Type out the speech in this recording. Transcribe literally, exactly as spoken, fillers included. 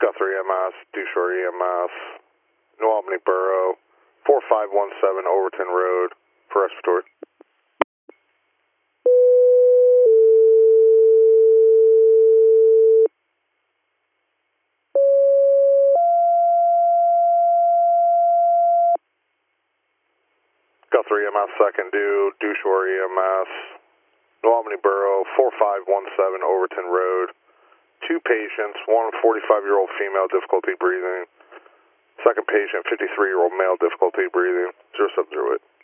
Guthrie E M S, Dewshore E M S, New Albany Borough, four five one seven Overton Road for respiratory. Guthrie E M S, second due, Dewshore E M S, New Albany Borough, four five one seven Overton Road. Two patients, one forty-five-year-old female, difficulty breathing. Second patient, fifty-three-year-old male, difficulty breathing. Zero seven zero eight.